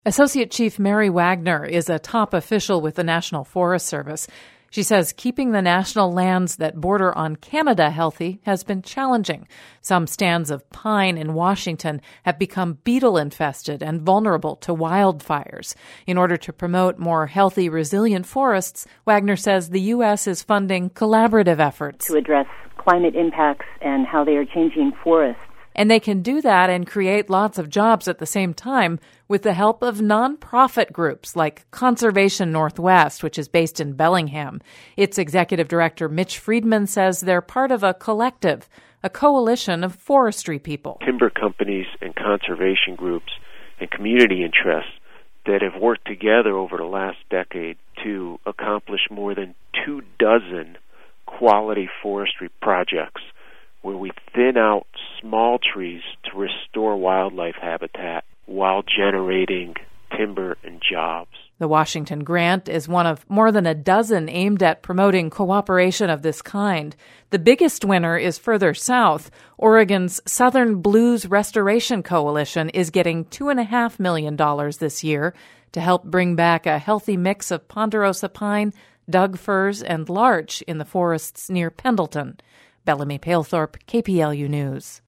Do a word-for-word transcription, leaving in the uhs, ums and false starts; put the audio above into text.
Associate Chief Mary Wagner is a top official with the National Forest Service. She says keeping the national lands that border on Canada healthy has been challenging. Some stands of pine in Washington have become beetle-infested and vulnerable to wildfires. In order to promote more healthy, resilient forests, Wagner says the U S is funding collaborative efforts to address climate impacts and how they are changing forests. And they can do that and create lots of jobs at the same time with the help of nonprofit groups like Conservation Northwest, which is based in Bellingham. Its executive director, Mitch Friedman, says they're part of a collective, a coalition of forestry people. Timber companies and conservation groups and community interests that have worked together over the last decade to accomplish more than two dozen quality forestry projects where we thin out small trees to restore wildlife habitat while generating timber and jobs. The Washington grant is one of more than a dozen aimed at promoting cooperation of this kind. The biggest winner is further south. Oregon's Southern Blues Restoration Coalition is getting two point five million dollars this year to help bring back a healthy mix of ponderosa pine, Doug firs, and larch in the forests near Pendleton. Bellamy Palethorpe, K P L U News.